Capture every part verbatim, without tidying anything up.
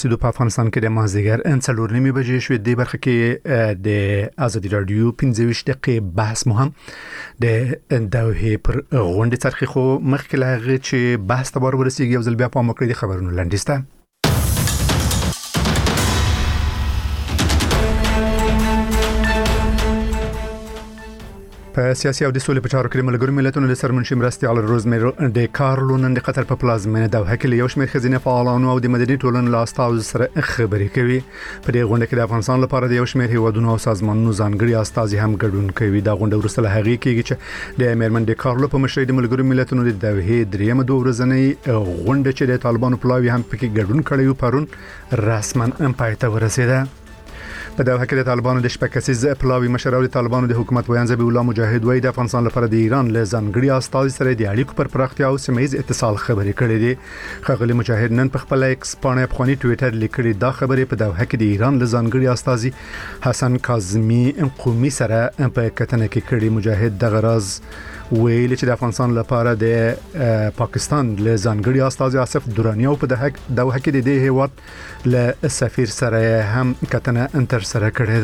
سیدو په افغانستان کې د مازدیګر ان څلور نیمې بجې شوې د برخه کې د ازادي رادیو پنځه ویشت دقیقې بحث مهم د دوه پر غونډه ترخی خو مخکې لاغه چې بحث ته ورسیږي یو ځل بیا په مکرې د خبرونو لاندېسته په سیاسي او د سولې په چارو کې ملګرو ملتونو د سرمنشي مرستيال روزمیر د کارلو نن د قطر په پلازمینه دوحه کې یو شمېر خزینه فعالانو او د مدني ټولنې له استازو سره خبرې کوي په دې غونډه کې د افغانستان لپاره د یو شمېر هیوادونو او سازمانونو ځانګړي استازي هم ګډون کوي دا غونډه ورسره هغه کېږي چې د میرمن د کارلو په مشرۍ د ملګرو ملتونو د دوحه دریمه دوه ورځنۍ غونډه چې د طالبانو پلاوی هم پکې ګډون کړی و پرون رسما پای ته ورسېده په دغه کې د طالبانو د شپږ کسیز پلاوی مشر او د طالبانو د حکومت ویان ذبیح الله مجاهد وای د افغانستان لپاره د ایران له ځانګړي استازي سره د اړیکو پر پراختیا او سیمه‌یز اتصال خبرې کړې دي خغلی مجاهد نن په خپل ایکس باندې افغاني ټوئیټر لیکلي دا خبرې په دغه کې د ایران له ځانګړي استازي حسن کاظمی قومي سره په کتنه کې کړي مجاهد د غرض ویل چې د افغانستان لپاره د پاکستان له ځانګړي استازي آصف درانی او په دغه دوه کې د دې هیواد له سفیر سره هم کتنه انتر سره کړې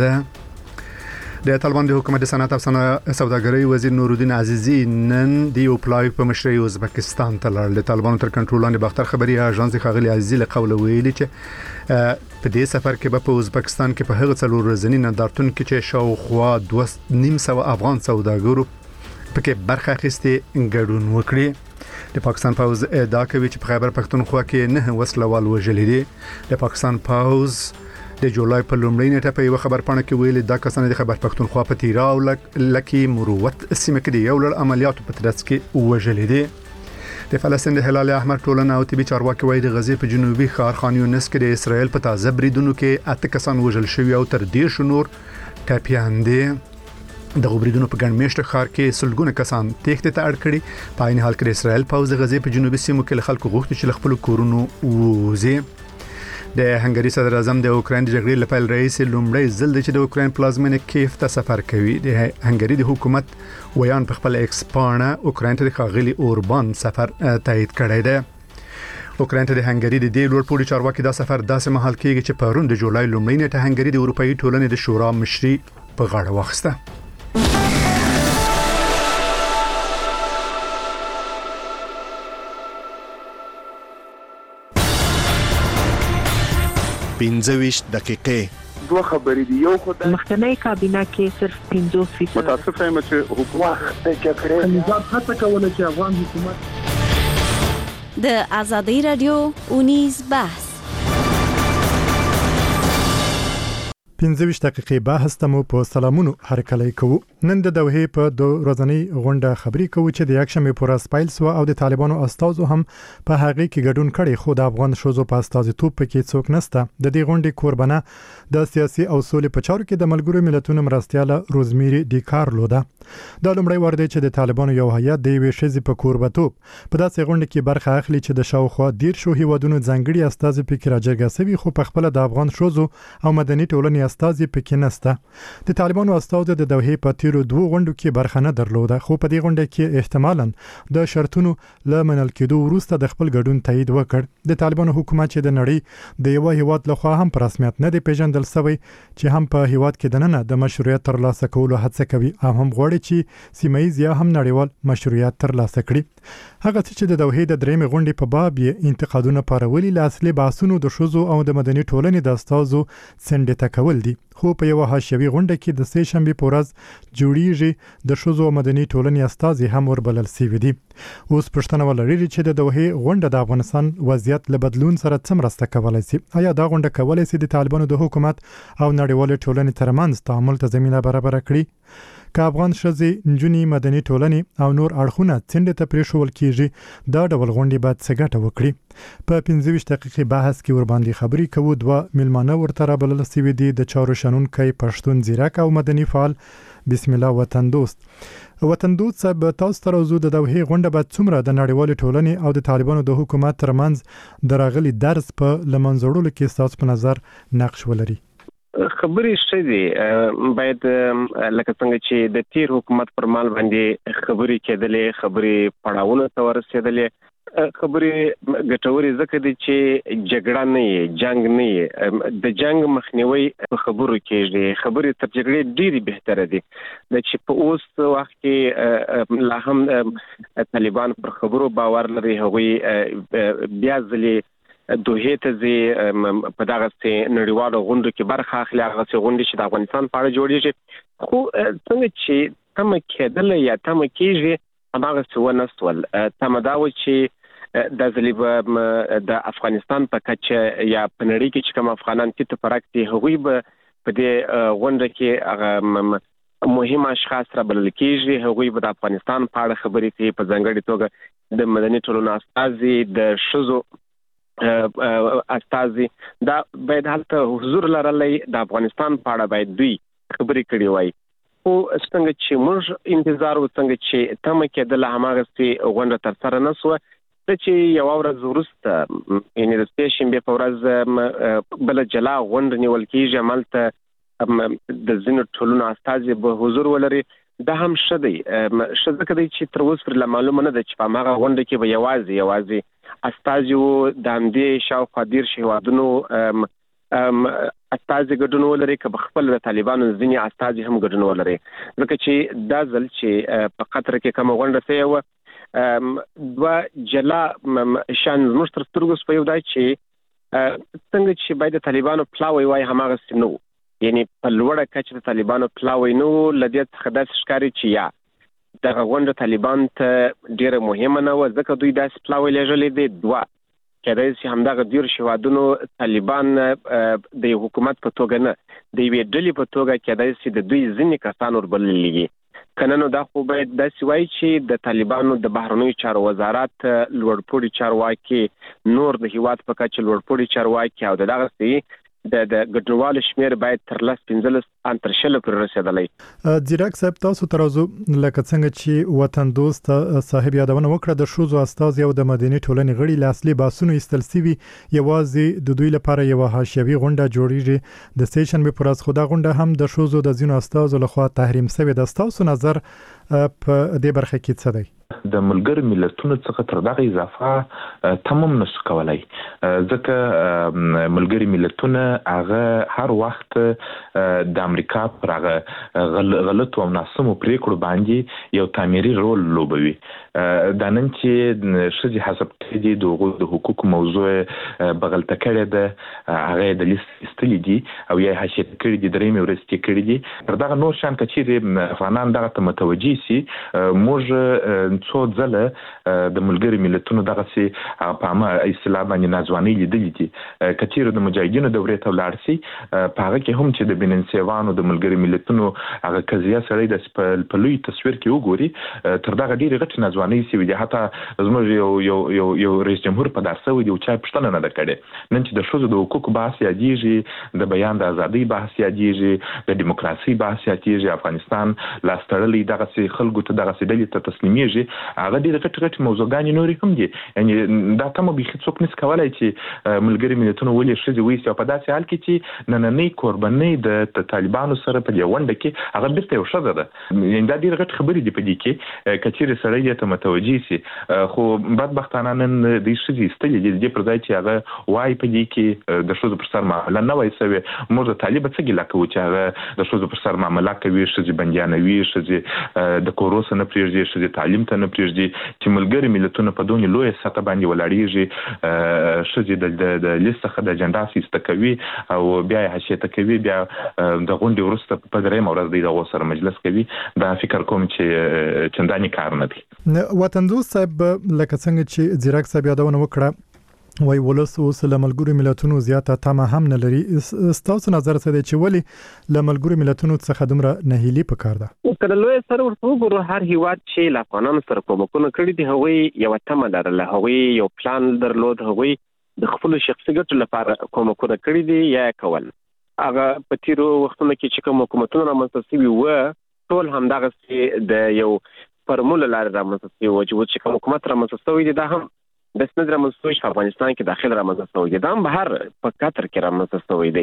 ده د طالبان د حکومت صنعت او سوداګرۍ وزیر نورالدین عزیزی نن د یو پلاوی په مشرۍ ازبکستان ته لاړ د طالبانو تر کنټرول لاندې باختر خبري اژانس خغلی عزیزی له قوله ویلي چې په دې سفر کې په ازبکستان کې په هغه څلور ورځې نندارتون کې چې شاوخوا دوه نیم سو افغان سوداګرو پکې برخه اخیستې ګډون وکړي د پاکستان پوز ادعا کوي چې په خیبر پختونخوا کې نه وسلوال وژل دي د پاکستان پوز د جولای په لومړۍ نیټه په یو خبر پاڼه کې ویلي دا کسان د خیبر پختونخوا په تیرا او لکي مروت سیمه کې یو لړ عملیاتو په ترڅ کې وژل دي د فلسطین د هلال احمر ټولنه او طبي چارواکي وایي د غزې په جنوبي ښار خان یونس کې د اسرایل په تازه بریدونو کې اته کسان وژل شوي او تر دې شنور ټاپیان دي د غوبریدونو په ګڼ میشته ښار کې سلګونه کسان تېښتې ته اړ کړي په عین حال کې د اسرایل پوز د غزې په جنوبي سیمو کې خلکو غوښتي چې خپل کورونو ووځي د هنګری صدر اعظم د اوکراین د جګړې لپاره رئیس لومړی ځل چې د اوکراین پلازمینه کیف ته سفر کوي د هنګری د حکومت ویان په خپل ایکس باندې اوکراین ته د خاغلی اوربان سفر تایید کړی دی اوکراین ته د هنګری د دې لوړ پوړي چارواکي دا سفر داسې مهال کېږي چې پرون د جولای لومړۍ نیټه هنګری د اروپאי ټولنې د شورا مشري په غاړه واخیسته پنځه ویشت دقیقې دوه خبرې دی یو خدای مخکنی کابینه کې صرف پنځوس فیصد متاسف یم چې حکومت د جګړې نظام هڅه کوله چې افغان حکومت د ازادي رادیو اونیز بحث پنځه ویشت دقیقې بحث ته مو په سلامونو هرکلی کوو نن د دوحه په دوه ورځنۍ غونډه خبري کوو چې د یکشنبه پر اسپایل سو او د طالبانو استازو هم په هغه کې ګډون کړي خو د افغان شوزو په استازیتوب پکې څوک نسته د دې غونډې قربانه د سیاسي او سولې په چارو کې د ملګرو ملتونو مرستيال روزمیر دی کارلو ده د لومړی ور دی چې د طالبانو یو هیئت د یوې شذې په کوربتوب په داسې غونډه کې برخه اخلي چې د شاوخوا ډیر شو هیوادونو ځانګړي استازي پکې راجرګه شوي خو په خپل د افغان شوزو او مدني ټولنې استازي پکې نسته د طالبانو استازو د دوحه په تیرو دوه غونډو کې برخه نه درلوده خو په دې غونډه کې احتمالاً د شرطونو ل منل کېدو وروسته د خپل ګډون تایید وکړ د طالبانو حکومت چې د نړۍ د یو هیواد لخوا هم په رسمیت نه دی پیژندل شوی چې هم په هیواد کې دننه د مشروعیت ترلاسه کولو هڅه کوي او هم غواړي چې سیمه‌یز یا هم نړیوال مشروعیت ترلاسه کړي هغه چې د دوحه د درېمې غونډې په باب یې انتقادونه پارولي لاصلي باسونو د شوزو او د مدني ټولنې د استازو څنډه تکول دي خو په یو حاشیوي غونډه کې د سه شنبه په ورځ جوړیږي د شوزو مدني ټولنې استازي هم وربلل شوي دي اوس پښتنه ولري چې د دوحه غونډه د افغانستان وضعیت له بدلون سره څه مرسته کولای شي آیا دا غونډه کولای شي د طالبانو د حکومت او نړیوال ټولنې ترمنځ تعامل ته زمينه برابر کړي که افغان شذې نجونی مدني ټولنې او نور اړخونه څنډه ته پریښول کیږي دا ډول غونډې باید څه ګټه وکړي په پنځه ویشت دقیقې بحث کې ور باندې خبرې کوو دوه ملمانه ورته رابلل شوي دي د چارو شنونکی پښتون ځیرک او مدني فعال بسم الله وطن دوست وطن دوست صاحب تاسو تر اوسه د دوحه غونډه بعد څومره د نړیوال ټولنې او د طالبانو د حکومت ترمنځ دراغلي درس په لمنځوړلو کې تاسو په نظر نقش ولري خبرې شته باید لکه څنګه چې د تیر حکومت پر مال باندې خبرې کېدلې خبرې پړاوونه ته ورسېدلې خبرې ګټوري ځکه دي چې جګړه نه وي، جنگ نه وي. د جنگ مخنیوي په خبرو کېږي. خبرې تر جګړې ډېرې بهتره دي. د چې په اوس وخت کې لا هم طالبان پر خبرو باور لري، هغوی بیا ځلې دوحې ته ځي، په دغسې نړیوالو غونډو کې برخه اخلي، هغسې غونډې چې د افغانستان په اړه جوړېږي. خو څنګه چې تمه کېدله یا تمه کېږي هماغسې ونه سول. تمه دا وه چې دا ځلې به د افغانستان په کچه یا په نړۍ کې چې کوم افغانان تیت پرک دي هغوی به په دې غونډه کې هغه مهم اشخاص را بلل کېږي، هغوی به د افغانستان په اړه خبرې کوي، په ځانګړې توګه د مدني ټولنو استازي، د ښځو استازي، دا باید هلته حضور لرلی، د افغانستان په اړه باید دوی خبرې کړې وای. خو څنګه چې موږ انتظار و، څنګه چې تمه کېدله هماغسې غونډه ترسره نه سوه. چې یوه ورځ وروسته یعنې د سې شنبې په ورځ بله جلا غونډه نیول کېږي، هملته د ځینو ټولنو استازي به حضور ولري. دا هم ښه دی، ښه ځکه دی چې تر اوسه پورې لا معلومه نه ده چې په هماغه غونډه کې به یوازې یوازې استازي وو د همدې شاوخوا دېرش هېوادونو استازي ګډون ولري، که به خپل د طالبانو ځینې استازي هم ګډون ولري. ځکه چې دا ځل چې په قطر کې کومه غونډه شوې وه، دوه جلا شان زموږ تر سترګو سپیو دی چې څنګه چې باید د طالبانو پلاوی وای هماغسې نه و، یعنې په لوړه کچه د طالبانو پلاوی نه و. له دې څخه داسې ښکاري چې یا دغه غونډه طالبان ته ډېره مهمه نه وه ځکه دوی داسې پلاوی لېږلی دی. دوه کېدای شي همدغه دېرش هېوادونو طالبان د یو حکومت په توګه نه، د یوې ډلې په توګه کېدای شي د دوی ځینې کسان وربللي وي. که نه نو دا خو باید داسې وایي چې د طالبانو د بهرنیو چارو وزارت لوړپوړي چارواکي، نور د هېواد په کچه لوړپوړي چارواکي او د دغسې د ګډونوالو شمېر باید تر لس پنځلس ان تر شلو پورې رسېدلی. ځیرک صاحب، تاسو تر اوسه لکه څنګه چې وطن دوست صاحب یادونه وکړه، د ښځو استازي او د مدني ټولنې غړي له اصلي بحثونو ایستل سوي، یوازې د دوی لپاره یوه حاشیوي غونډه جوړیږي د سې شنبې په ورځ. خو دا غونډه هم د ښځو د ځینو استازو لخوا تحریم سوې ده. ستاسو نظر په دې برخه کې څه دی؟ د ملګرو ملتونو څخه تر دغه اضافه تمام نشو کولای، ځکه ملګري ملتونه هغه هر وخت د امریکا پر هغه غلط او ناسمو پریکړو باندې یو تعمیري رول لوبوي. دا نن چې ښځې حسب کړي د هغوی د حقوقو موضوع بغلته کړې ده، هغه د لیست ایستلي دي او یا حاشیه کړي دي، درېیمې ورځې کې کړي دي. تر دغه نور شان که چیرې افغانان دغه ته متوجه سي، موږ څو ځله د ملګري ملتونو دغسې په عامه اصطلاح باندې ناځوانۍ لیدلي دي. که چیرې د مجاهدینو دورې ته ولاړ سي، په هغه کې هم چې د بننسیوانو د ملګري ملتونو هغه قضیه سړی داسې په لوی تصویر کې وګوري، تر دغه ډېرې غټې ناځوانۍ سوي دي. حتی زموږ یو یو یو یو رئیس جمهور په دار سوی دی او چا پوښتنه نه ده کړې. نن چې د ښځو د حقوقو بحث یادېږي، د بیان د ازادۍ بحث یادېږي، د ډیموکراسۍ بحث یادېږي، افغانستان لاس تړلی دغسې خلکو ته دغسې ډلې ته تسلیمېږي، هغه ډېرې غټې غټې موضوعګانې نورې هم دي. یعنې دا تمه بیخي څوک نشي کولی چې ملګري ملتونه ولې ښځې ویسي، او په داسې حال کې چې نننۍ کوربنۍ د طالبانو سره په دې غونډه کې هغه بېرته یو ښځه ده. یعنې دا ډېرې غټې خبرې دي په دې کې، که چیرې سړی دې ته متوجه سي. خو بدبختانه نن دوی ښځې ایستلې دي، د دې پر ځای چې هغه وایي په دې کې د ښځو پر سر معامله نه وای سوې. موږ د طالبه څه ګیله کوو چې هغه د ښځو پر سر معامله کوي، ښځې بندیانوي، ښځې د کورو څخه نه پرېږدي، ښځې تعلیم ته نه پرېږدي. چې ملګري ملتونه په دونې لویه سطح باندې ولاړېږي، ښځې د لیست څخه د اجنډا ایسته کوي او بیا یې حاشیه کوي، بیا د غونډې وروسته په درېیمه ورځ دوی د هغو سره مجلس کوي. دا فکر کوم چې چندانې کار نه دی. وطن دوست صاحب، لکه څنګه چې ځیرک صاحب یادونه وکړه، وای ولس اوس له ملګرو ملتونو زیاته تمه هم نه لري. ستاسو نظر څه دی چې ولې له ملګرو ملتونو څخه دومره نهیلي پکار ده؟ که د لوی سره ورته وګورو، هر هېواد چې له افغانانو سره کومکونه کړي دي، هغوی یوه تمه لرله، هغوی یو پلان درلود، هغوی د خپلو شخصي ګټو لپاره کومکونه کړي دي یا یې کول. هغه په تېرو وختونو کې چې کوم حکومتونه رامنځته سوي وه، ټول همدغسې د یو فرمول له لارې رامنځته سوي وو چې چې کوم حکومت رامنځته سوی دی، دا هم داسې نه رامنځته سوی چې په افغانستان کې داخل رامنځته سوی دی، دا هم بهر په قطر کې رامنځته سوی دی.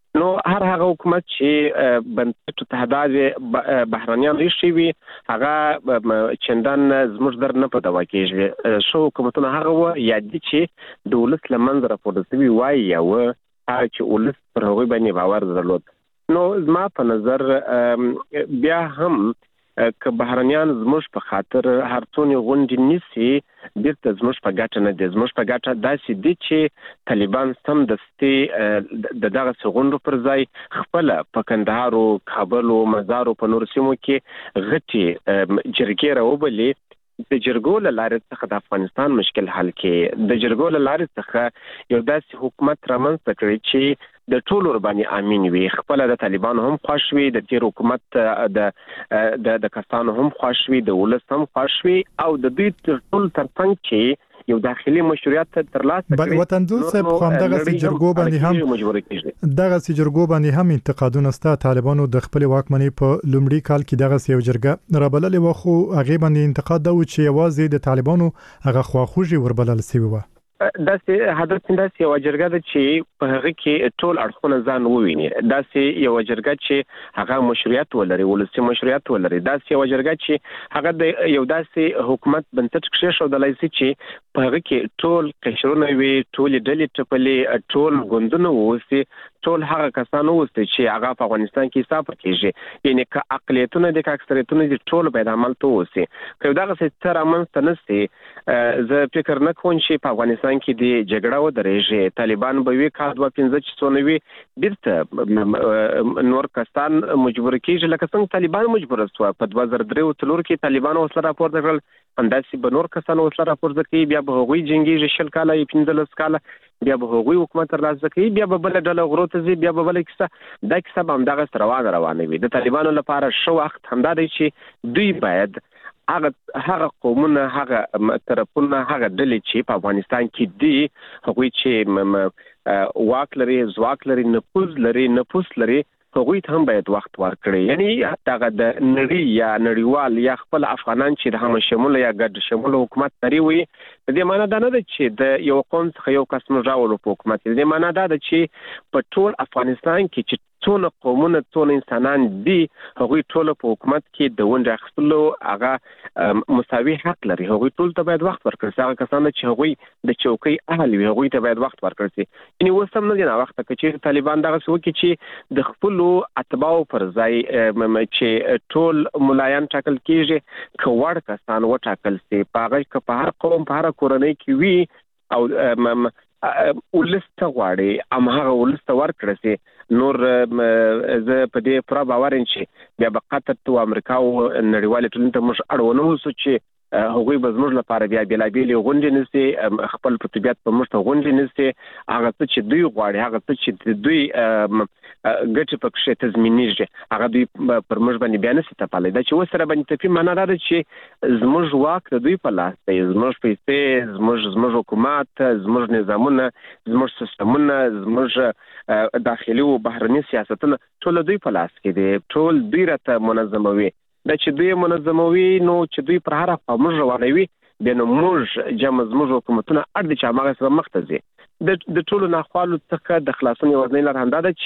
نو هر هغه حکومت چې بنسټ تهداد بهرانيان ریشي وي هغه چندان زموږ در نه په دوا کېږي شو حکومتونه هغه و یا دي چې د ولس لمنځ راپورته شوي وای یا و هغه چې ولس پر هغوی باندې باور درلود. نو زما په نظر بیا هم که بهرانيان زموږ په خاطر هر څونه غونډې نیسي بیرته زموږ په ګټه نه دي. زموږ په ګټه داسې دي چې طالبان سم دستي د دغه غونډو پر ځای خپل په کندهار او کابل او مزار په نور سیمو کې غټي جرګې راوبلي. د جرګو له لارې څخه د افغانستان مشکل حل کې د جرګو له لارې څخه یو داسې حکومت رامنځته کړي چې د ټولو باندې امین وي. خپل د طالبانو هم خوښ وي، د تیر حکومت د د د کسانو هم خوښ وي، د ولس هم خوښ وي او د دوی ټول ترڅنګ چې یو داخلي مشروعیت ترلاسه کړي. بل وطن دوست صاحب خو هم دغه جرګو باندې هم دغه جرګو باندې هم انتقادونه ستا طالبانو د خپل واکمنۍ په لومړي کال کې دغه یو جرګه رابللې و خو هغه باندې انتقاد دا و چې یوازې د طالبانو هغه خواخوږي وربلل شوی و. داسې هدف داسې یو جرګه ده چې په هغه کې ټول اړخونه ځان وویني. داسې یو جرګه چې هغه مشروعیت ولري، ولسي مشروعیت ولري. داسې یو جرګه چې هغه د یو داسې حکومت بنسټ کېښودلای شي چې په هغه کې ټول قشرونه وي، ټول ډلې ټپلې، ټول ګوندونه ووسي، ټول هغه کسان ووسي چې هغه په افغانستان کې حساب کېږي. یعنی که اقلیتونه دي که اکثریتونه دي ټول باید عمل ته ووسي. که دغه څه رامنځته نه شي زه فکر نه کوم چې په افغانستان کې د جګړه ودرېږي. طالبان به وي کال دوه پنځه چې څونه وي بیرته نور کسان مجبور کېږي لکه څنګه طالبان مجبور شو په دوه زره درې او څلور کې طالبان وسله راپورته کړل، همداسې به نور کسان وسله راپورته کوي، بیا به هغوی جنګېږي شل کاله یا پنځلس کاله، بیا به هغوی حکومت ترلاسه کوي، بیا به بله ډله غرو ته ځي، بیا به بله کیسه. دا کیسه به همدغسې روانه روانه وي. د طالبانو لپاره ښه وخت همدا دی چې دوی باید هغه هغه قومونه، هغه طرفونه، هغه ډلې چې په افغانستان کې دي هغوی چې واک لري، ځواک لري، نفوذ لري نفوذ لري هغوی ته هم باید وخت ورکړي. یعنی دغه د نړۍ یا نړیوال یا خپل افغانان چې د هم شموله یا ګډ شموله حکومت لري وي، د دې معنا دا نه ده چې د یو قوم څخه یو کس موږ راوړو په حکومت. د دې معنا دا ده چې په ټول افغانستان کې چې څونه قومونه څونه انسانان دي هغوی ټول په حکومت کې د ونډې اخیستلو هغه مساوي حق لري. هغوی ټول ته باید وخت ورکړل شي. هغه کسان چې هغوی د چوکۍ اهل وي هغوی ته باید وخت ورکړل شي. یعنې اوس هم نه دي ناوخته که چېرې طالبان دغسې وکړي چې د خپلو اتباعو پر ځای چې ټول ملایان ټاکل کېږي که وړ کسان وټاکل شي په هغه که په هر قوم په هره کورنۍ کې وي او ولس ته غواړي هماغه ولس ته ورکړه شي. نور زه په دې پوره باور یم چې بیا به قطر ته امریکا او نړیوالې ټولنې ته موږ اړ ونه اوسو چې هغوی به زموږ لپاره بیا بېلابېلې غونډې نیسي، خپل په طبیعت په موږ ته غونډې نیسي. هغه څه چې دوی غواړي، هغه څه چې دوی ګټې پکښې تضمینېږي هغه دوی پر موږ باندې بیا نشي تپلی. دا چې اوس سره باندې تپي معنا دا ده چې زموږ واک د دوی په لاس دی، زموږ پیسې، زموږ زموږ حکومت، زموږ نظامونه، زموږ سیستمونه، زموږ داخلي او بهرني سیاستونه ټول دوی په لاس کې دي، ټول دوی راته منظموي. دا چې دوی منظموي نو چې دوی پر هره خوا موږ روانوي بیا نو موږ جمع زموږ حکومتونه اړ دي چې هماغسې به مخته ځي. د ټولو ناخوالو څخه د خلاصون یوازینۍ لار همدا ده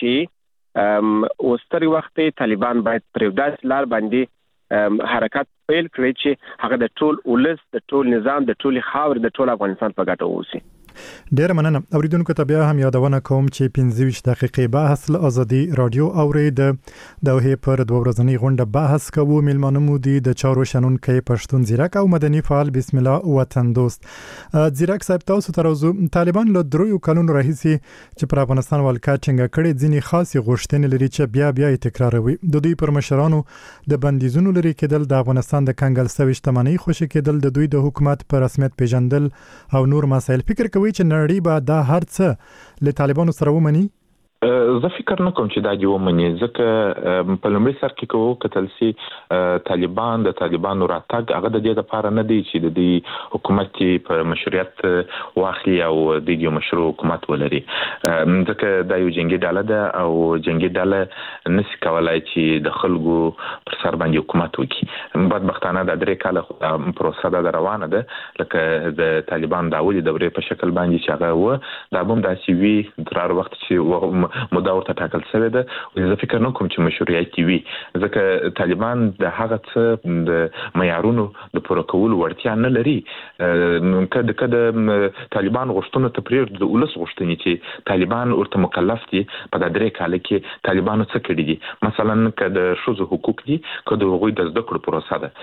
چې اوس تر وخت طالبان باید پر یو داسې لار باندې حرکت پیل کړي چې هغه د ټول ولس، د ټول نظام، د ټولې خاورې، د ټول افغانستان په ګټه واوسي. ډیر مننه. اوریدونکو ته بیا هم یادونه کوم چې پنځه ویشت دقیقې بحث له ازادي رادیو اورید د دوه پر دوه ورځنی غونډه بحث کوو. میلمانه مو دي د چارو شنونکي پښتون زیرک او مدني فعال بسم الله وطن دوست. زیرک صاحب تاسو تر اوسه طالبان له دریو کلونو راهیسي چې پر افغانستان ولکا څنګه کړي ځینی خاصي غوښتنې لري چې بیا بیا تکراروي. د دوی پر مشرانو د بندیزونو لري کېدل، د افغانستان د کنګل سوي شتمنۍ خوشي کېدل، د دوی د حکومت پر رسمیت پیژندل او نور مسایل. فکر کوي چې نړۍ به دا هر څه له طالبانو سره ومني؟ زه فکر نه کوم چې دا دی ومني، ځکه په لومړي سر کې کوو کتل سي طالبان د طالبانو راتګ هغه د دې لپاره نه دی چې د دې حکومت په مشروعیت واخلي او د یو مشروع حکومت ولري، ځکه دا یو جنگي ډله ده او جنگي ډله نشي کولای چې د خلکو پر سر باندې حکومت وکړي. بدبختانه د درې کاله پروسه ده روانه ده لکه د طالبان د اولي دورې په شکل باندې چې هغه و دا هم داسې وي تر هر وخت چې موده ورته ټاکل شوی ده. زه فکر نه کوم چې مشروعیت وي، ځکه طالبان د هغه څه د معیارونو د پوره کولو وړتیا نه لري. کله کله طالبان غوښتنه ته پرېږدي د ولس غوښتنې چې طالبان ورته مکلف دي په د درې کال کې طالبانو څه کړي دي. مثلا که د ښځو حقوق دي، که د هغوی د زده کړو پروسه ده،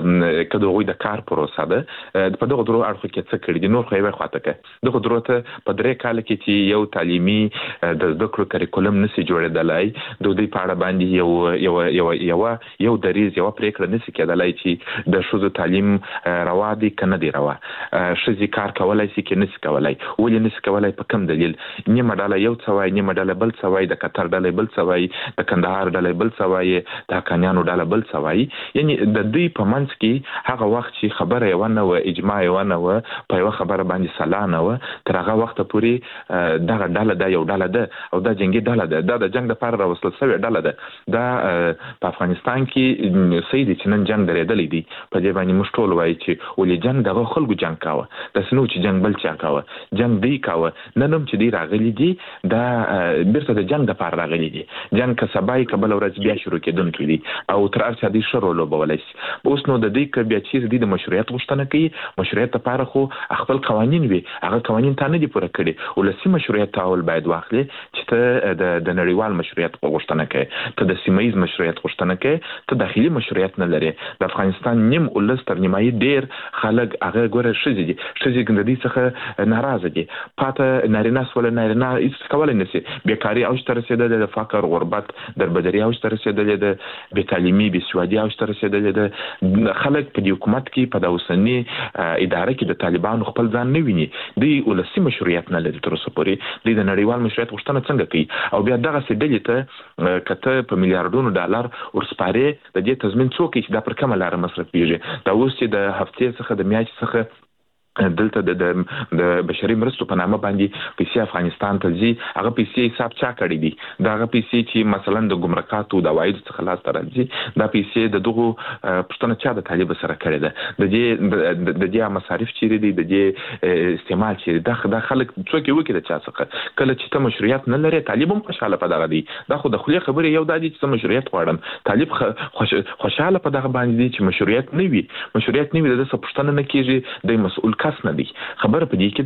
که د هغوی د کار پروسه ده، په دغه درو اړخو کې څه کړي دي. نور خو یې خواته کې دغه درو ته په درې کال کې چې یو تعلیمي د زده کړو کریکولم نشي جوړېدلای، د دوی په اړه باندې یو یو یو یو یو دریز یو پریکړه نشي کېدلای چې د ښځو تعلیم روا دي که نه دی روا، ښځې کار کولای شي که نشي کولای، ولې نشي کولای، په کوم دلیل. نیمه ډله یو څه وایي، نیمه ډله بل څه وایي، د قطر ډله بل څه وایي، د کندهار ډله بل څه وایي، د حقانیانو ډله بل څه وایي. یعنی د دوی په منځ کې هغه وخت چې خبره یې ونه وه، اجماع یې ونه وه، په یوه خبره باندې سلا نه وه، تر هغه وخته پورې دغه ډله ده یو ډله ده او دا جنګي ډله ده، دا د جنګ دپاره راوستل شوې ډله ده. دا په افغانستان کې صحیح دی چې نن جنګ درېدلی دی. په دې باندې موږ ټول وایي چې ولې جنګ دغه خلکو جنګ کاوه، داسې نه و چې جنګ بل چا کاوه، جنګ دوی کاوه. نن هم چې دوی راغلي دي دا بیرته د جنګ دپاره راغلي دي. جنګ که سبا یې که بله ورځ بیا شروع کېدونکی دي او تر هر څه دوی ښه رول لوبولی شي. اوس نو د دوی که بیا چیرې دوی د مشروعیت غوښتنه کوي، مشروعیت دپاره خو خپل قوانین وي، هغه قوانین تا نه دي پوره کړي. ولسي مشروعیت ته اول باید واخلي چې ته د نړیوال مشروعیت غوښتنه کوي، ته د سیمه ییز مشروعیت غوښتنه کوي، ته داخلي مشروعیت نه لري. د افغانستان نیم ولس تر نیمایي ډېر خلک هغه ګوره ښځې دي، ښځې د دې څخه ناراضه دي. پاته نارینه سوله، نارینه هېڅ کولی نه شي. بیکاري اوج ته رسېدلې ده، فقر، غربت، دربدري اوج ته رسېدلې ده، بېتعلیمي، بېسوادي اوج ته رسېدلې ده. خلک په دې حکومت کې په د اوسني اداره کې د طالبانو خپل ځان نه ویني. دوی ولسي مشروعیت نه لري تر اوسه پورې. دوی د نړیوال مشروعیت غوښتنه څنګه کوي؟ او بیا دغسې ډلې ته که ته په میلیارډونو ډالر ورسپارې، د دې تضمین څوک کوي چې دا پر کومه لاره مصرفېږي؟ دا اوس چې د هفتې څخه د میاشتې څخه دلته د د بشري مرستو په نامه باندې پیسې افغانستان ته ځي، هغه پیسې حساب چا کړی دي؟ دا هغه پیسې چې مثلا د ګمرکاتو د عوایدو څخه لاسته راځي، دا پیسې د دغو پوښتنه چا د طالب سره کړې ده؟ د دې د دې مصارف چیرې دي؟ د دې استعمال چیرې ده؟ دا خلک څوک یې وکړي د چا څخه؟ کله چې ته مشروعیت نه لرې، طالب هم خوشحاله په دغه دی. دا خو د خولې خبرې یو دا دي چې زه مشروعیت غواړم. طالب خوشحاله په دغه باندې دی چې مشروعیت نه وي. مشروعیت نه وي، د څه پوښتنه نه کېږي، د مسؤل کس نه دی. خبره په دې کې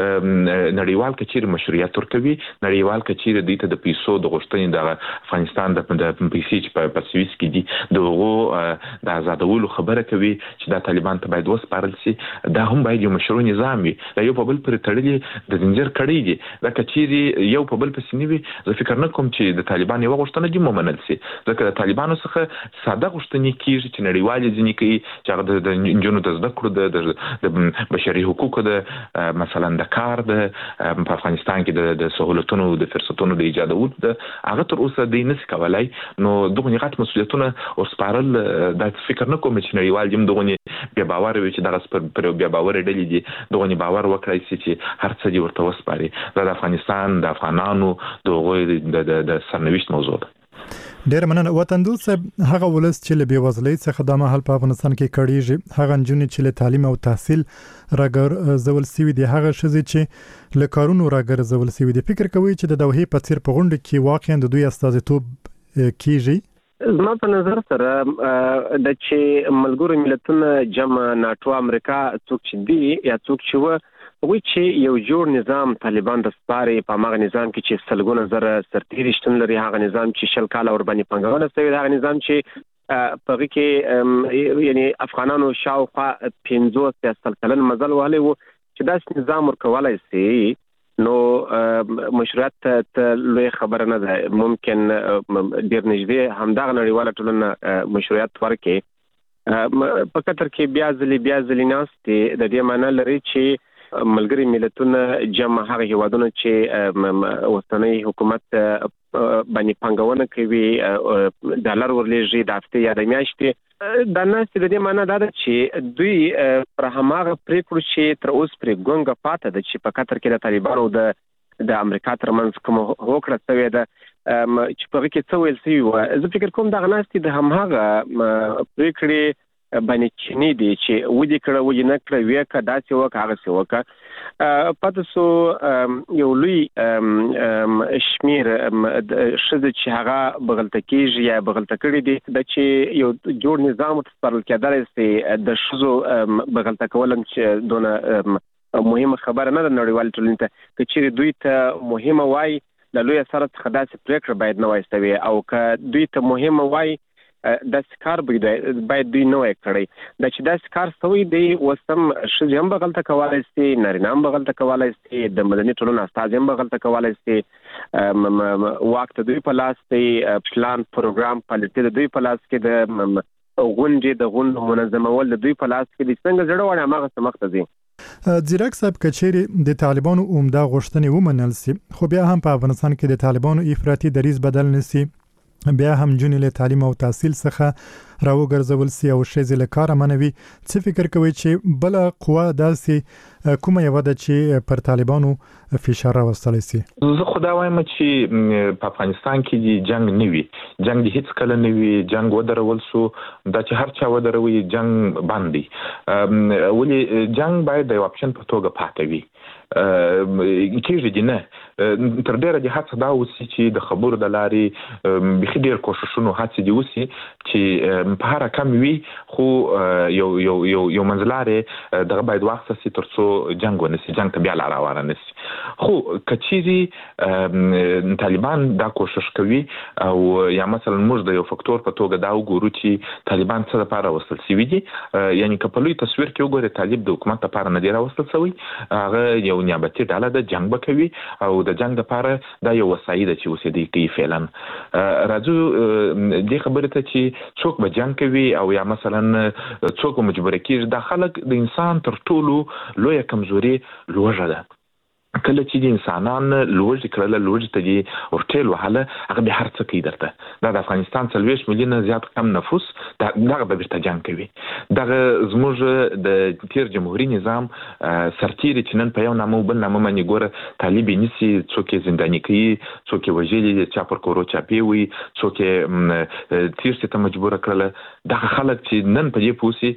ده نړیوال کچیر مشروعیت ورکوي، نړیوال کچیر دوی ته د پیسو د غوښتنې د افغانستان د پیسې چې په سویس کې دي د هغو د آزادولو خبره کوي چې دا طالبان ته باید وسپارل شي. دا هم باید یو مشروع نظام وي. دا یو په بل پورې تړلي د زنجیر کړۍ دي. دا کچیر یو په بل پسې نه وي، زه فکر نه کوم چې د طالبان یوه غوښتنه دې ومنل شي، ځکه د طالبانو څخه ساده غوښتنې کېږي چې نړیوال یې ځینې کوي، چې هغه د نجونو د زده کړو، د بشري حقوقو ده، مثلا د کار ده، په افغانستان کې د سهولتونو د فرصتونو د ایجادولو ده، هغه تر اوسه دوی نشي کولای. نو دغه غټ مسؤلیتونه ورسپارل، دا فکر نه کوم چې نړیوال هم دغه بیا باور وي چې دغه پر بیا باور ډلې دي دغه باور وکړي چې هر څه دې ورته وسپاري. دا د افغانستان د افغانانو د د سرنوشت موضوع ده. ډېر مننه وطن دوست صاحب. هغه ولس چې له بېوزلۍ څخه د مهال په افغانستان کې کړيږي، هغه نجونې چې له تعلیم او تحصیل راګرځول سوي دي، هغه ښځې چې له کارونو راګرځول سوي دي، فکر کوي چې د دوحې په څیر په غونډه کې واقعا د دوی استازیتوب کیږي؟ زما په نظر سره د چې ملګرو ملتونو جمع ناټو امریکا څوک چې دی یا څوک چې و وی چې یو جوړ نظام طالبان د سپاري په هغه نظام کې چې سلګونه زره سرتیري شتون لري، هغه نظام چې شل کاله ور باندې پنګونه شوی، هغه نظام چې په هغه کې یعنی افغانانو شاوخوا پنځوس یا سل کلن مزل وهلی وو چې داسې نظام ورکولای شي. نو مشروعیت ته لوی خبره نه ده. ممکن ډیر نږدې همدغه نړیواله ټولنه مشروعیت ورکړي. په قطر کې بیا ځلې بیا ځلې ناستې د دې معنی لري چې ملګري ملتونه جمع هغه هیوادونه چې اوسنۍ حکومت باندې پنګونه کوي، ډالر ورلېږي د هفتې یا د میاشتې، دا ناستې د دې معنی دا ده چې دوی پر هماغه پرېکړو چې تر اوس پرې ګونګه پاته ده چې په قطر کې د طالبانو د د امریکا ترمنځ کوم هوکړه شوې ده چې په هغه کې څه ویل شوي وه. زه فکر کوم دغه ناستې د هماغه پرېکړې باندې چینی دي چې ودی کړه ودی نه کړه وی کا داسې وک هغه څه وک پاتې سو یو لوی شمیر شذ چې هغه بغلته کیږي یا بغلته کړي دي د چې یو جوړ نظام تسپارل کېدل سي د شذو بغلته کولم چې دونه مهمه خبره نه ده نړیوال ټولنې ته چې دوی ته مهمه وای د لوی سره څخه داسې پریکړه باید نه وایستوي او که دوی ته مهمه وای د سکار باید دوی نه وای کړی د چې د سکار سوی دی وسم شې هم بغلته کولای سي نارینه هم بغلته کولای سي د مدني ټولنې استاد هم بغلته کولای سي وخت دوی په لاس دی پلان پروګرام پالیسي د دوی په لاس کې د غونډې د غونډو منظمول د دوی په لاس کې د څنګه زړه وړه هغه سمخته دي. ځیرک صاحب کچېری د طالبانو عمده غوښتنې ومنل سي خو بیا هم په افغانستان کې د طالبانو افراطي دریځ بدل نسی بیا هم جنې له تعلیم او تحصیل څخه راوګرځول سي او شې له کار منوي څه فکر کوي چې بل قوا داسې کومه یو د چې پر طالبانو فشار راوستلی سي؟ زه خدا وایم چې په افغانستان کې جنگ نه وي جنگ د هیڅ کله نه وي جنگ ودرول سو دا چې هر چا ودروي جنگ باندې ولې جنگ باید د اپشن په توګه پاتې وي کېږي دي نه تر ډیره د هڅه دا وسی چې د خبرو د لارې بخي ډیر کوششونو هڅه دي وسی چې په هر کم وي خو یو یو یو یو منځلاره دغه باید وخت سي ترڅو جنگ ونسي جنگ ته بیا لار روانه نسي خو کچيري طالبان دا کوشش کوي او یا مثلا موږ د یو فاکتور په توګه دا وګورو چې طالبان څه لپاره وصل سي دي یعنی کپلوي تصویر کې وګورئ طالب د حکومت لپاره نه دی راوستل شوی هغه یو نیابتي ډله د جنگ وکوي او د جنگ لپاره دا یو وسایل چې اوسېدي کوي فعلا راځو د خبرې ته چې څوک به جنگ کوي او یا مثلا څوک مجبور کیږي د خلک د انسان تر ټولو لوی کمزوري لوږه ده کله چې د انسانان لوړ کړل لوړ ته دي ورټل وهله هغه به هر څه کوي درته دا د افغانستان څلويش مليون زیات کم نفوس دا دغه به ورته جنگ کوي دغه زموږ د تیر جمهوریت نظام سرتیری چې نن په یو نامو بل نامو باندې ګوره طالب نسی څوک زنداني کوي څوک وژلي چا پر کورو چاپی وي څوک تیر ته مجبور کړل دغه خلک چې نن په دې پوسی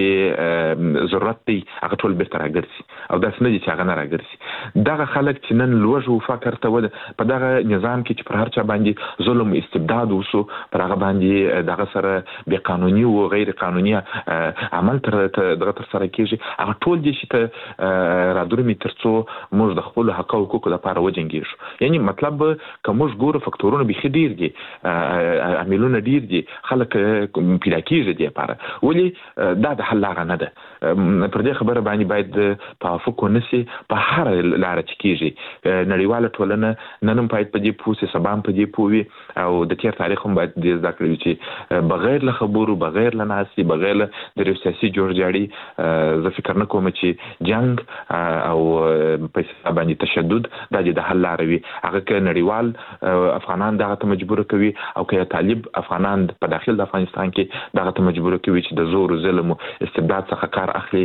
چې ضرورت دی هغه ټول به تر راګرسي او دا څنګه چې هغه نه راګرسي دغه خلک چې نن لوژ او فکر ته ول په دغه نظام کې چې پر هر چا باندې ظلم استبداد وسو پر هغه باندې دغه سره بے قانوني او غیر قانوني عمل تر دغه تر سره کیږي هغه ټول دي چې را درمي ترڅو موږ د خپل حق او حقوق لپاره وجنګیږو یعنی مطلب کوم ګورو فاکتورونه به خډیر دي عاملونه ډیر دي خلک پیدا کیږي دي لپاره ولی دا د حل لاره نه ده پر دې خبره باندې باید توافق ونسي په هر لاره چې کیږي نړیواله ټولنه نن په دې پوسې سبام په دې پوي او د تیر تاریخ هم باید د ذکر وي چې بغیر له خبرو بغیر له ناسي بغیر له د سیاسي جوړجاړي زه فکر نه کوم چې جنگ او په باندې تشدد د حل لاره وي هغه ک نړیوال افغانان دغه ته مجبور کوي او که طالب افغانان په داخل د افغانستان کې دغه ته مجبور کوي چې د زور ظلم او استبداد څخه کار اخلي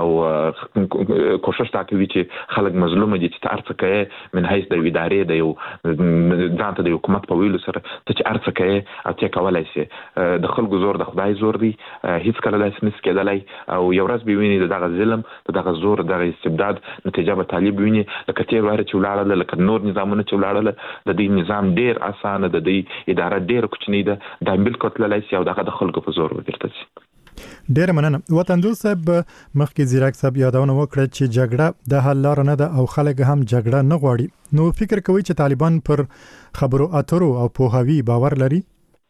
او کوشش تا کوي چې خلک مظلوم دي چې ارڅ کوي من حیث د ادارې د یو ځانته د حکومت په ویلو سره ته چې ارڅ کوي او چې کولای شي د خلکو زور د خدای زور دی هیڅ کله داسې نس کېدلای او یو ورځ به ویني دغه ظلم دغه زور دغه استبداد نتیجه به طالب ویني لکه تیر واره چې ولاړل لکه نور نظامونه چې ولاړل د دې نظام ډیر اسانه د دې اداره ډیر کوچنی ده د بالکل تللی شي او دغه د خلکو په زور ورته شي ډیر مننه وطندو صاحب مخکې زیرک صاحب یادونه وکړه چې جګړه د حل لار نه ده او خلک هم جګړه نه غواړي نو فکر کوي چې طالبان پر خبرو اترو او پوهاوی باور لري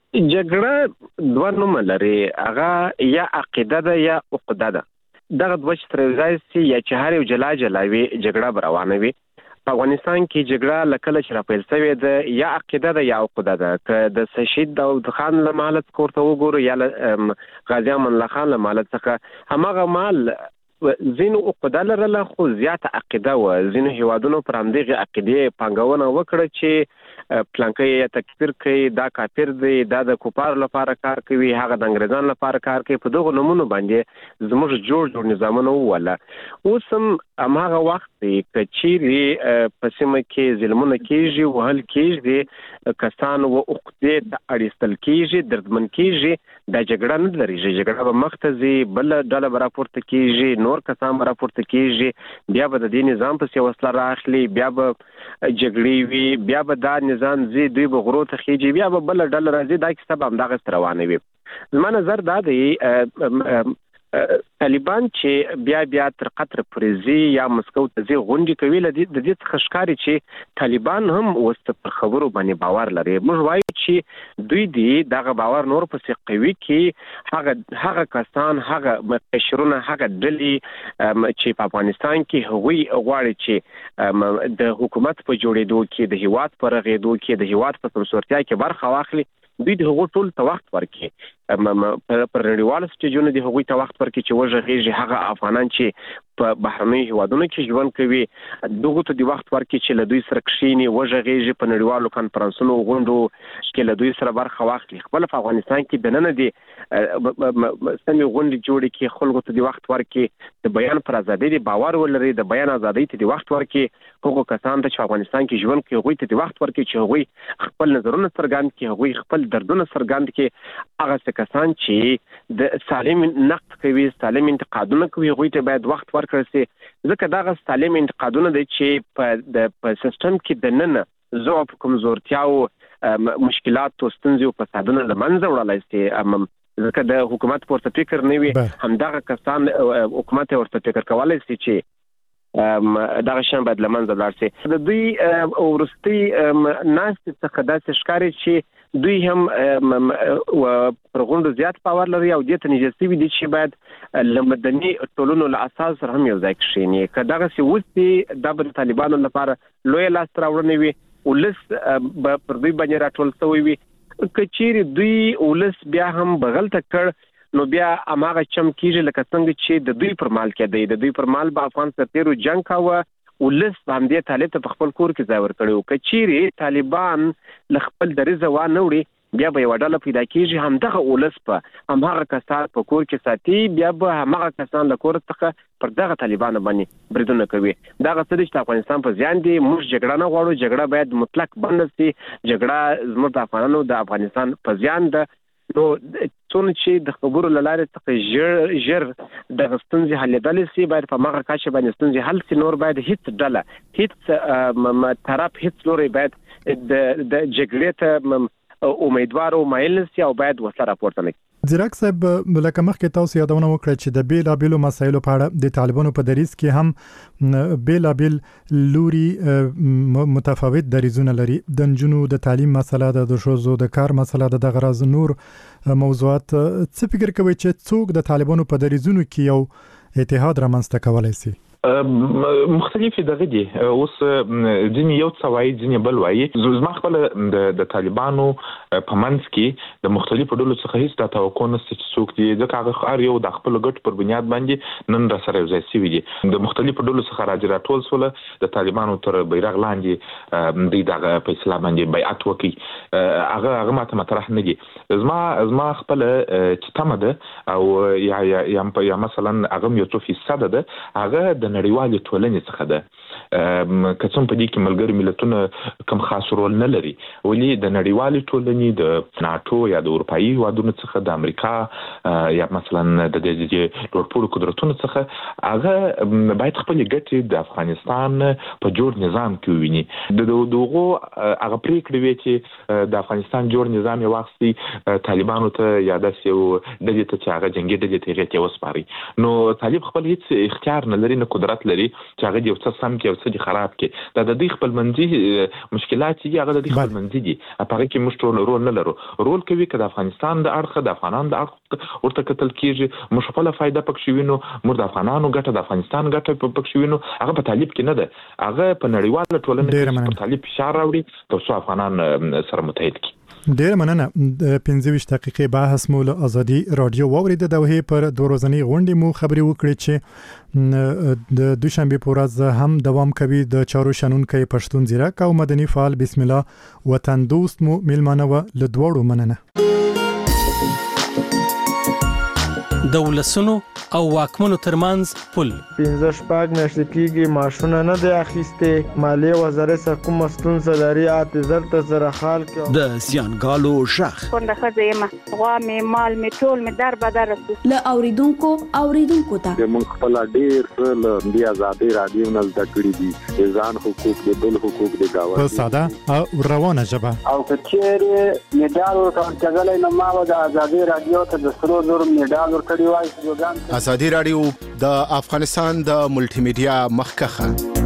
جګړه دوه نوم لري هغه یا عقیده ده یا عقده ده دغه دوه چې تر ځای سي یا چې هر یو جلا جلاوي جګړه روانه وي په افغانستان کې جګړه لکه چې راپیل شوې ده یا عقیده ده یا عقده ده که د شهید داود خان له مالت کوړه وګورو یا غازی امان الله خان له مالت څخه همغه مال زینو عقده لرله خو زیات عقیده و زینو هیوادونو پر همدغه عقیده پنګونه وکړه چې پلانکې یا تکفیر کوي دا کافر دی دا د کوپار لپاره کار کوي هغه د انګریزان لپاره کار کوي په دغه نمونه باندې زموږ جوړ جوړ نظامونه وواله اوس هم همغه وخت دی کچيري په سیمه کې ظلمونه کیږي وهل کیږي کسان و عقدې ته اړیستل کیږي دردمن کیږي د جګړه نه لري جګړه به مختزي بل ډله راپورته کیږي نور کسان راپورته کیږي بیا به د دې نظام په وسله راخلي بیا به جګړې وي بیا به دا نظام زی دوی به غرو ته خيږي بیا به بل ډله راځي دا کیسه به همدغه روانه وي زما نظر دا دی طالبان چې بیا بیا تر قطر پرزي یا مسکو ته ځي غونډې کوي لدی د دې څخه ښکاري چې طالبان هم وست پر خبرو باندې باور لري موږ وایو چې دوی دی دغه باور نور پسې قوي کې هغه هغه کسان هغه مشرونه هغه ډلې چې په افغانستان کې هغوی غواړي چې د حکومت په جوړېدو کې د هیواد پر غېدو کې د هیواد په سمسورتیا کې برخه واخلي دوی د هغو ټول ته وخت ورکړي پر نړیوال سټیجونو د هغوی ته وخت ورکړي چې وژغېږي هغه افغانان چې په بهرنۍ هیوادونو کې ژوند کوي دغه ته د وخت ورکړي چې له دوی سره کښیني وژغېږي په نړیوالو کنفرانسونو غونډو کې له دوی سره برخه واخلي خپل په افغانستان کې دننه دي سمې غونډې جوړې کې خلکو ته د وخت ورکړي د بیان پر ازادۍ د باور ولري د بیان ازادۍ ته د وخت ورکړي هغو کسان ته چې افغانستان کې ژوند کوي هغوی ته د وخت ورکړي چې هغوی خپل نظرونه څرګند کړي هغوی خپل دردونه څرګند کړي هغه کسان چې د سالم نقد کوي سالم انتقادونه کوي هغوی ته باید وخت ورکړل شي ځکه دغه سالم انتقادونه دي چې په د په سیستم کې د نن ضعف کمزورتیا او مشکلات او ستونزې او فسادونه لمنځه وړلای شي ځکه د حکومت پورته فکر نه وي همدغه کسان حکومت ورته فکر کولای شي چې دغه شان باید لمنځه لاړ شي د دوی ورستي ناست څخه داسې ښکاري چې دوی هم پر غونډو زیات باور لري او دې ته نږدې وي چې باید لمدني ټولنو له اساس سره هم یو ځای کښیني که دغسې وسي دا به د طالبانو لپاره لویه لاسته راوړنه وي ولس به پر دوی باندې راټول شوی وي که چیرې دوی ولس بیا هم بغلته کړ نو بیا هماغه چم کیږي لکه څنګه چې د دوی پر مال کې دی د دوی پر مال به افغان سرتیرو جنګ کاوه ولس باندې طالب ته خپل کور کې ځای ورکړو که چیرې طالبان ل خپل دریزه و نه وړي بیا به یو ډله پیدا کیږي همدغه ولس په هماغه کسان په کور کې ساتي بیا به هماغه کسان له کور څخه پر دغه طالبانو باندې بریدونه کوي دغه څه چې افغانستان په ځان دي موږ جګړه نه غواړو جګړه باید مطلق بند شي جګړه زموږ د افغانانو د افغانستان په ځان ده نو څونه چې د خبرو لاره څخه ژر ژر د ستونزې حلېدل شي باید په ماغه کاشه باندې ستونزې حل شي نور باید هیڅ ډله هیڅ طرف هیڅ لوري باید د د جګړې ته امیدوار او مایل شي او باید وسله راپورته نه زیرک صاحب لکه مخکې تاسو یادونه وکړه چې د بیلابیلو مسایلو په اړه د طالبانو په دریځ کې هم بیلابیل لوري متفاوت دریځونه لري د نجونو د تعلیم مسله ده د ښځو د کار مسله ده د غرض نور موضوعات څه فکر کوي چې څوک د طالبانو په دریځونو کې یو اتحاد رامنځته کولای شي مختلفې دغه دي اوس ځینې یو څه وایي ځینې بل وایي زما خپله د طالبانو په منځ کې د مختلفو ډلو څخه هیڅ دا توقع نشته چې څوک دي ځکه هغه هر یو د خپلو ګټو پر بنیاد باندې نن راسره یو ځای شوي دي د مختلفو ډلو څخه راجع راټول شوله د طالبانو تر بیرغ لاندې دوی دغه په اصطلاح باندې بیعت وکړي هغه هغه ماته مطرح نه دي زما زما خپله چې تمه ده او یا یا یا مثلا هغه یو څو فیصده ده هغه د نړیوالې ټولنې څخه ده که څوم په دې کې ملګري ملتونه کوم خاص رول نه لري ولې د نړیوالې ټولنې د ناتو یا د اروپایي هیوادونو څخه د امریکا یا مثلا د دې لوړپوړو قدرتونو څخه هغه باید خپل ګټې د افغانستان په جوړ نظام کې وویني د دغه هغه پریکړې وی چې د افغانستان جوړ نظام یې واخلي طالبانو ته یا داسې یو ډلې ته چې هغه جنګي ډلې ته یې وسپاري نو طالب خپل هیڅ اختیار نه لري نه قدرت لري چې هغه یو څه سم کې او څه خراب کې دا د دې خپل منځي مشکلات چې هغه د دې خپل منځي دي هغه کې موږ ټول رول نه لرو رول کوي چې د افغانستان د اړخ د افغانانو د اړخ ورته کتل کیږي موږ خپل فائدہ پکښ وینو موږ د افغانانو ګټه د افغانستان ګټه پکښ وینو هغه په طالب کې نه ده هغه په نړیواله ټولنه کې په طالب فشار راوړي ترڅو افغانان سره متحد کړي ډیر مننه پنځه ویشت دقیقې بحث مو له ازادي رادیو واورید د دوه پر دوه ورځنی غونډې مو خبري وکړي چې د دوشنبه په ورځ هم دوام کوي د چارو شنونکو پښتون زیرک او مدني فعال بسم الله وطن دوست مو ملمانه و له دوړو مننه د ولسونو او واکمنو ترمنځ پل پنځه شپږ میاشتې کېږي معاشونه نه دی اخیستې مالیې وزارت سره کومه ستونزه لري اعتذار ته سره حال کړو د زیانګالو شخ څنګه ښځه یم غوا مې مال مې ټول مې در بدر رسو له اوریدونکو اوریدونکو ته موږ خپل ډیر څه له دې آزادۍ راډیو نه زده کړي دي ځان حقوق د بل حقوق د گاونډي په ساده او روانه ژبه او کچېره میډال ورکړل نو ما د آزادۍ راډیو ته د سرو زر میډال ورکړی وای. ازادي رادیو د افغانستان د ملټي میډیا مخکخه